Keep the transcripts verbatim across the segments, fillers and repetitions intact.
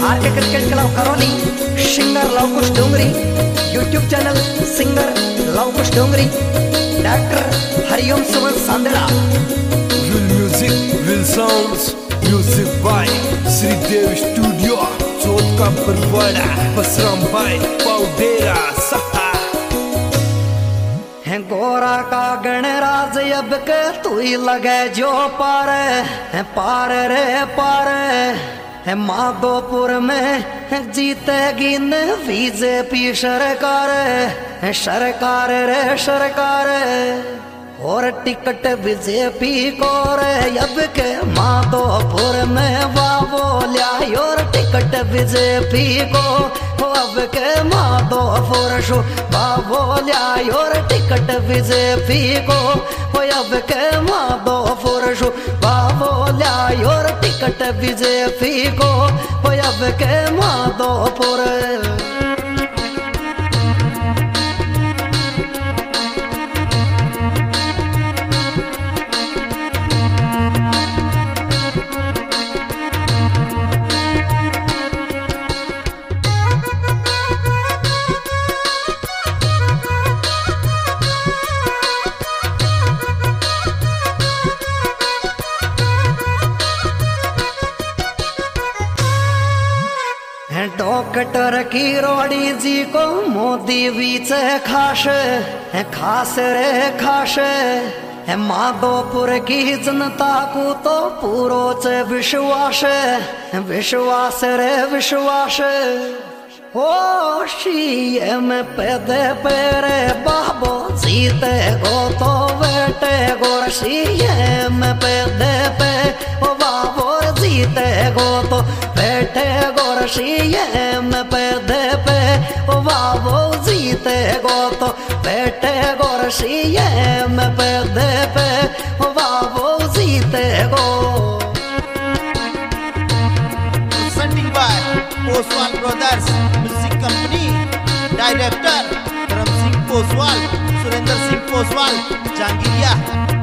R K cricket club Karauli, singer Luvkush Dongri, YouTube channel singer Luvkush Dongri, director Hariom Suman Sandera. Will music, will sounds, music by Shridev studio, Chauth का परवाड़ा, बसराम भाई पाउडेरा सहा। है गोरा का गणराज अब के तू ही लगे जो पार है, पार रे पार है। माधोपुर में जीतेगी न बीजेपी सरकार है, सरकार रे सरकार। और टिकट बीजेपी को रे अब के माधोपुर में बाबो लिया। और टिकट बीजेपी को अब के माधोपुर शो बाबो लिया। और टिकट बीजेपी को अब के माधोपुर शो बाबो लिया। और टिकट बीजेपी को अब के माधोपुर। डॉक्टर की रोड़ी जी को मोदी बीच खास है, खास रे खास है। माधोपुर की जनता को तो पूरो च विश्वास है, विश्वास रे विश्वास। ओ सीएम पैदे पेरे बाबो जीते गो तो बेटे गोर। सीएम पैदे पे ओ बाबो जीते गो तो बेटे गोर। सीएम पैदे पे ओ बाबो जीते गो तो बेटे गोर। सीएम पैदे पे ओ बाबो जीते गो। Presenting by Poswal Brothers Music Company, Director Dharam Singh Poswal, Surendra Singh Poswal, Jangiriya।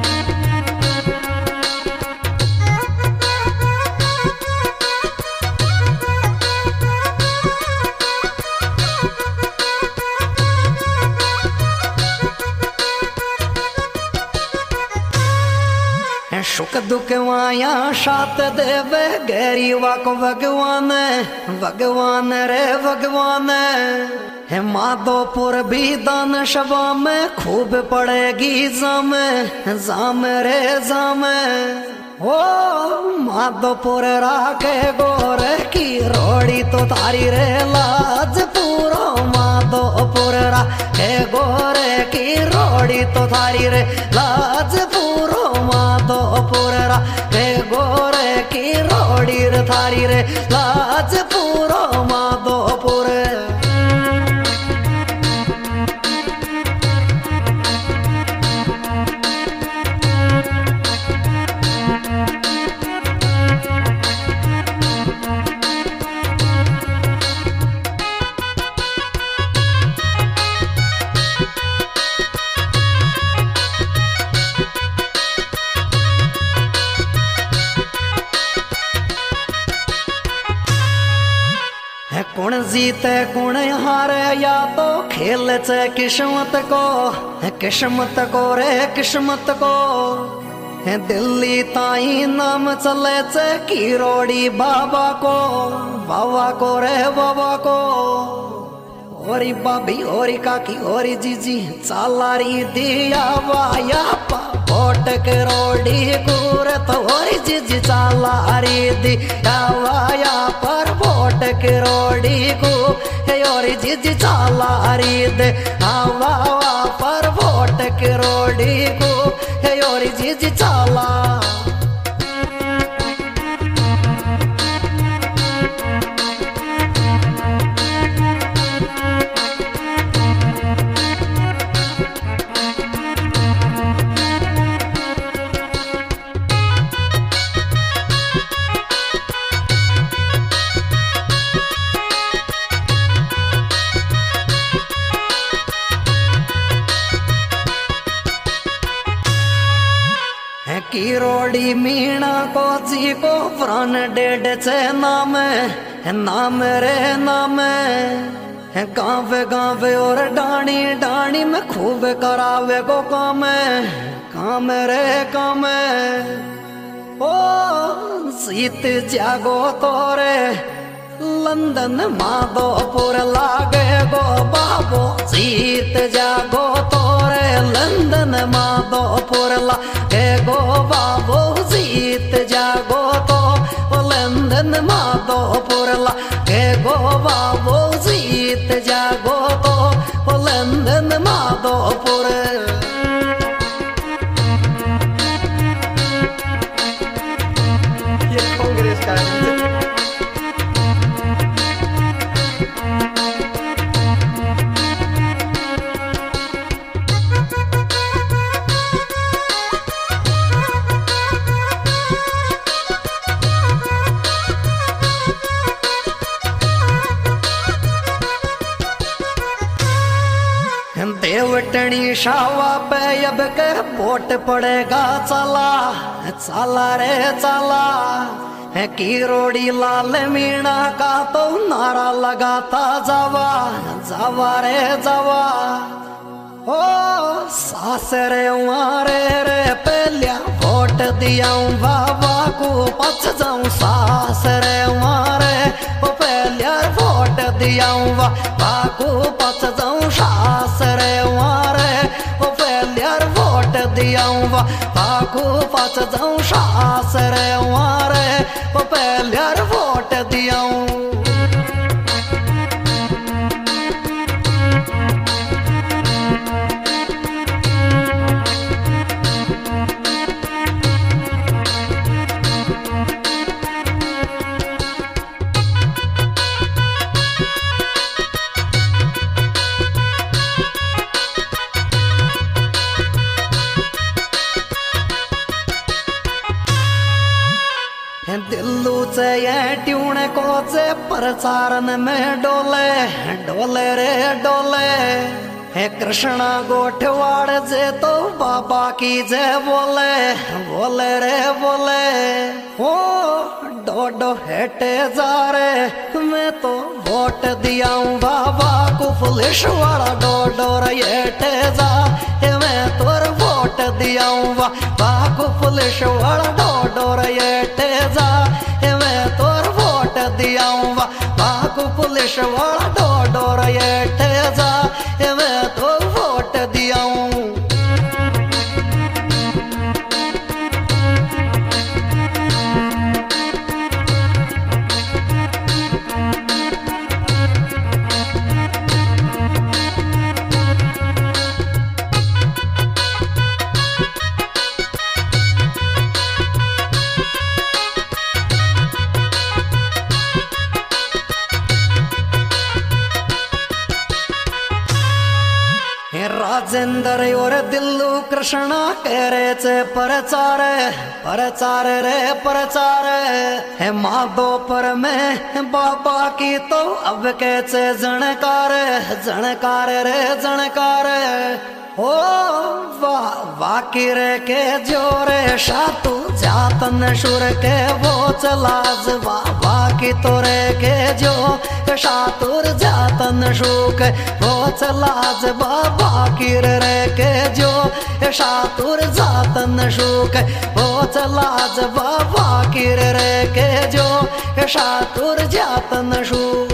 सुख दुख माया साथ देवे गरीबा को भगवान, भगवान रे भगवान। है माधोपुर भी दान सभा में खूब पड़ेगी जाम, जाम रे जाम। ओ माधोपुर राखे गोरे की रोड़ी तो तारी रे लाज पूरो। माधोपुर राखे गोरे की रोड़ी तो तारी रे लाज पूरो। माधोपुर रे गोरे की रोड़ी रे थारी रे लाज पूरो माधोपुर। कौन जीते कौन हारे या तो खेल चे किस्मत को, किस्मत को रे किस्मत को। दिल्ली ताई नाम चले चे किरोड़ी बाबा को, बाबा को रे बाबा को। ओरी बाबी ओरी काकी ओरी जीजी चालारी दिया वाया पोट करोड़ी कूरे। तो ओरी जीजी चालारी दिया वाया पर पोट करोड़ी को। ओरी जीजी चालारी दे आवा पर पोट करोड़ी को। ओरी जीजी चाला की रोड़ी जी को प्राण डेढ़ से नाम नाम रे नाम गाँव गाँव और डाणी डाणी में खूब करावे को काम काम रे काम। ओ सीत जागो तोरे लंदन माधोपुर लागे गो बाबो सीत जागो तोरे लंदन माधोपुर लागे गो बाबो सीत जागो तो लंदन माधोपुर लागे गो बाबो सीत जागो तो लंदन माधोपुर। ये कांग्रेस का देवटनी शावा पे अब के वोट पड़ेगा चला चला रे चला है किरोड़ी लाल मीणा का तो नारा लगाता जावा जावा रे जावा। ओ सासरे मारे रे पहलिया वोट दिया बाबा को पछ जाऊं सासरे मारे ओ पहलिया वोट दिया बाबा को पछ जाऊं सासरे मारे ओ पहलिया वोट दिया बाबा को पछ जाऊं सासरे मारे ओ पहलिया वोट दिया। दिल्लू से ये ट्यून को से प्रचारन में डोले डोले रे डोले है कृष्णा गोठवाड़ जे तो बाबा की जय बोले बोले रे बोले। ओ डोडो हेटे जा रे मैं तो वोट दिया हूँ बाबा को पुलिस वाला डोडो रे हेटे जा मैं तो वोट दिया हूँ बाबा को पुलिस वाला डोडो रे हेटे जा मैं तो वोट दिया हूँ बाबा को पुलिस वाला डोडो रे हेटे जा मैं तो वोट दिया हूँ। राजेंद्र और दिल्लू कृष्णा करे चे प्रचार प्रचार रे प्रचार है माधोपुर में बाबा की तो अब के चे जनकार जनकार रे जनकार। ओ वाह वाकिर के जोरे शातू जातन शुर के वो चलाज बाबा की तोरे के जो शातुर जातन शुक वो चलाज बाबा की रे के जो शातुर जातन शुक वो चलाज बाबा की रे के जो शातुर जातन शुक।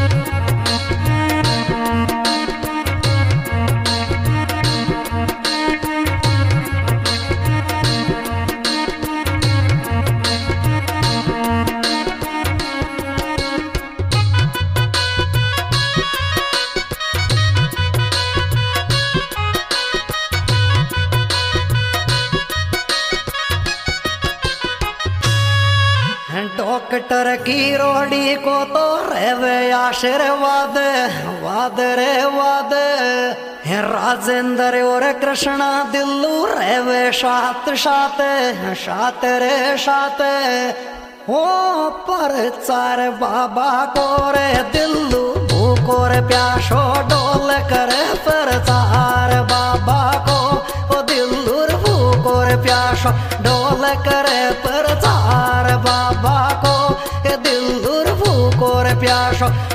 डॉक्टर की रोड़ी को तो रेवे आशीर्वाद वाद रे वाद है राजेंद्र और कृष्णा दिल्लू रेवे सात सात सात रे सात। हो पर चार बाबा को रे दिल्लू भूको रे प्यासो डोल करे पर चार बाबा को ओ दिल्लू भूको रे प्यासो डोल करे पर चार जोश